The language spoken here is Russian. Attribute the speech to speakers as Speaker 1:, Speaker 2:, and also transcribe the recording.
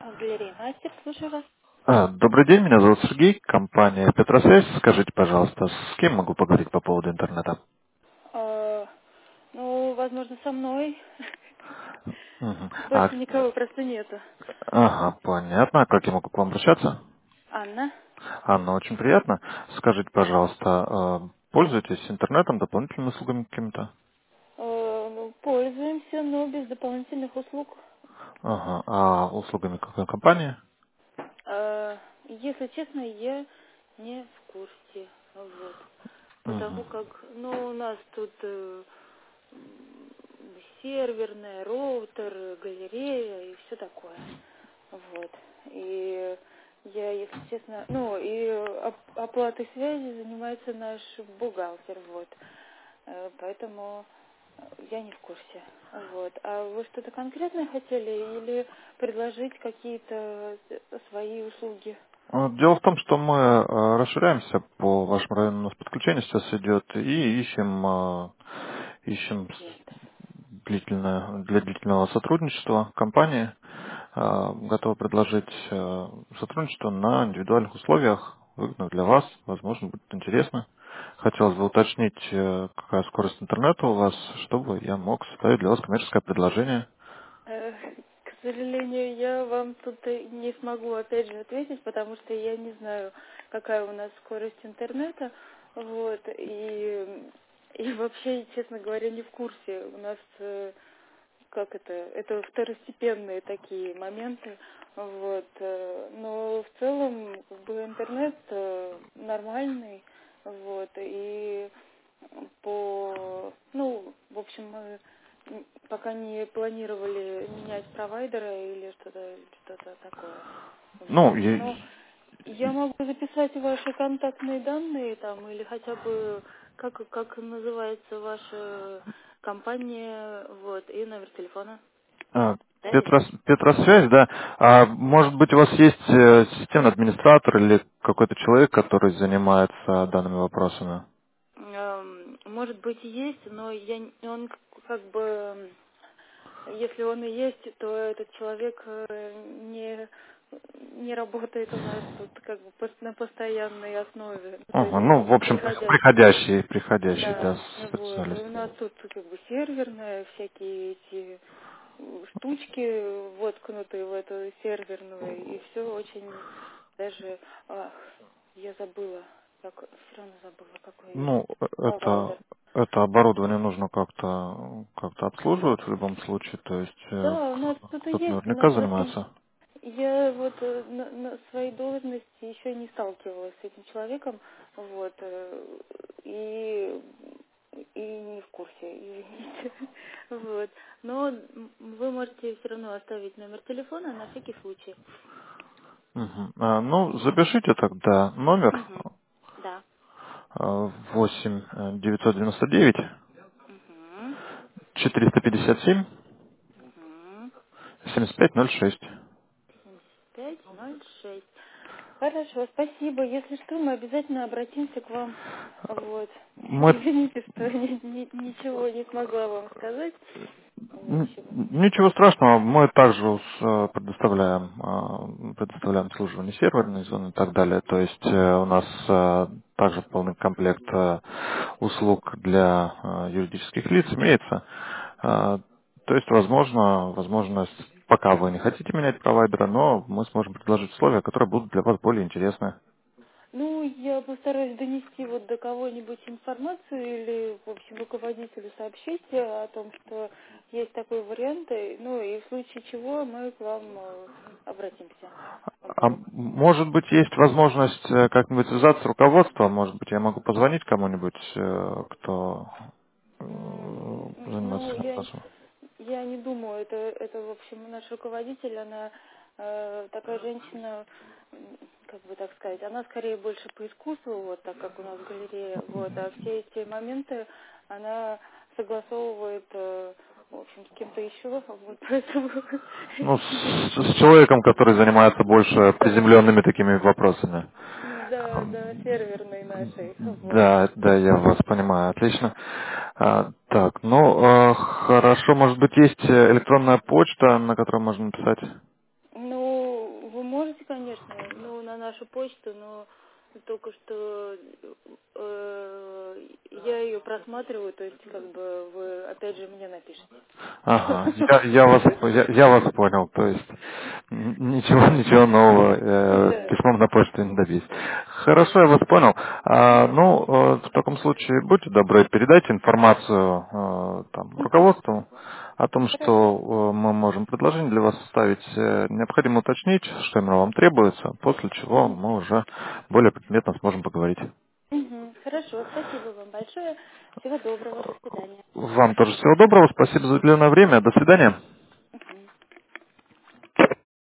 Speaker 1: Галерея Мастер, слушаю вас.
Speaker 2: Добрый день, меня зовут Сергей, компания Петросвязь. Скажите, пожалуйста, с кем могу поговорить по поводу интернета?
Speaker 1: А, ну, возможно, со мной.
Speaker 2: Мгм.
Speaker 1: Больше никого просто нету.
Speaker 2: Ага, понятно. А как я могу к вам обращаться?
Speaker 1: Анна?
Speaker 2: Анна, очень приятно. Скажите, пожалуйста, пользуетесь интернетом, дополнительными услугами какими-то?
Speaker 1: Ну, пользуемся, но без дополнительных услуг.
Speaker 2: Ага, а услугами какой компании?
Speaker 1: Если честно, я не в курсе. Вот.
Speaker 2: Мгм.
Speaker 1: Потому как, ну, у нас тут серверная, роутер, галерея и все такое. Вот. И я, если честно, ну, и оплатой связи занимается наш бухгалтер, вот. Поэтому я не в курсе. Вот. А вы что-то конкретное хотели или предложить какие-то свои услуги?
Speaker 2: Дело в том, что мы расширяемся по вашему району, у нас подключение сейчас идет, и ищем
Speaker 1: Клиентов.
Speaker 2: для длительного сотрудничества компании. Готова предложить сотрудничество на индивидуальных условиях, выгодных для вас, возможно, будет интересно. Хотелось бы уточнить, какая скорость интернета у вас, чтобы я мог составить для вас коммерческое предложение.
Speaker 1: Э, К сожалению, я вам тут не смогу опять же ответить, потому что я не знаю, какая у нас скорость интернета. Вот, и вообще, честно говоря, не в курсе. У нас как это второстепенные такие моменты, вот, но в целом, как бы, интернет нормальный, вот, и ну, в общем, мы пока не планировали менять провайдера или что-то такое,
Speaker 2: Ну,
Speaker 1: вот, но я могу записать ваши контактные данные там, или хотя бы, как называется ваша компания, вот, и номер телефона.
Speaker 2: а,
Speaker 1: Да, есть.
Speaker 2: Петросвязь, да. А может быть, у вас есть системный администратор или какой-то человек, который занимается данными вопросами?
Speaker 1: Может быть, и есть, но он как бы, если он и есть, то этот человек не работает у нас тут как бы на постоянной основе. Ну, то есть
Speaker 2: Ага, ну,
Speaker 1: он
Speaker 2: в общем,
Speaker 1: приходящий.
Speaker 2: приходящий, да,
Speaker 1: Да, вот. И
Speaker 2: специалист.
Speaker 1: у нас тут как бы серверная, всякие эти штучки воткнутые в эту серверную, и все очень даже... Ах, я забыла, все равно забыла, какой
Speaker 2: Ну,
Speaker 1: провайдер.
Speaker 2: это оборудование нужно как-то обслуживать в любом случае, то есть
Speaker 1: Да, у нас тут и
Speaker 2: кто-то
Speaker 1: есть, но
Speaker 2: наверняка
Speaker 1: просто
Speaker 2: занимается.
Speaker 1: я вот на своей должности еще не сталкивалась с этим человеком, вот, и, и не в курсе, извините. Вот. Но вы можете все равно оставить номер телефона на всякий случай.
Speaker 2: Мгм. Ну, запишите тогда номер
Speaker 1: Угу. Да.
Speaker 2: 8 999
Speaker 1: Угу.
Speaker 2: 457
Speaker 1: Угу.
Speaker 2: 7506.
Speaker 1: 7506. Хорошо, спасибо. Если что, мы обязательно обратимся к вам. Вот.
Speaker 2: Мы
Speaker 1: Извините, что ничего не смогла вам сказать. В общем.
Speaker 2: Ничего страшного, мы также предоставляем обслуживание серверной зоны и так далее. То есть у нас также полный комплект услуг для юридических лиц имеется. То есть, возможно, пока вы не хотите менять провайдера, но мы сможем предложить условия, которые будут для вас более интересны.
Speaker 1: Ну, я постараюсь донести вот до кого-нибудь информацию или, в общем, руководителю сообщить о том, что есть такой вариант, ну, и в случае чего мы к вам обратимся.
Speaker 2: А
Speaker 1: Вот.
Speaker 2: может быть, есть возможность как-нибудь связаться с руководством? Может быть, я могу позвонить кому-нибудь, кто заниматься
Speaker 1: Ну,
Speaker 2: этим вопросом?
Speaker 1: я не думаю, это, в общем, наш руководитель, она такая женщина, как бы так сказать, она скорее больше по искусству, вот так как у нас галерея, вот, а все эти моменты она согласовывает, в общем, с кем-то еще, вот, поэтому...
Speaker 2: Ну, с человеком, который занимается больше приземленными такими вопросами.
Speaker 1: Да, да, серверной нашей, вот.
Speaker 2: Да, да, я вас понимаю, отлично. Так, ну, хорошо, может быть, есть электронная почта, на которую можно написать?
Speaker 1: Ну, вашу почту, но только что я ее просматриваю, то есть как бы вы опять же мне напишите.
Speaker 2: Ага, я вас понял, то есть ничего нового
Speaker 1: Да.
Speaker 2: письмом на почту не добить. Хорошо, я вас понял. В таком случае будьте добры, передайте информацию там, руководству о том,
Speaker 1: Хорошо.
Speaker 2: что мы можем предложение для вас составить. Необходимо уточнить, что именно вам требуется, после чего
Speaker 1: Мгм.
Speaker 2: мы уже более предметно сможем поговорить.
Speaker 1: Мгм. Хорошо, спасибо вам большое. Всего доброго, до свидания.
Speaker 2: Вам тоже всего доброго, спасибо за уделенное время, до свидания.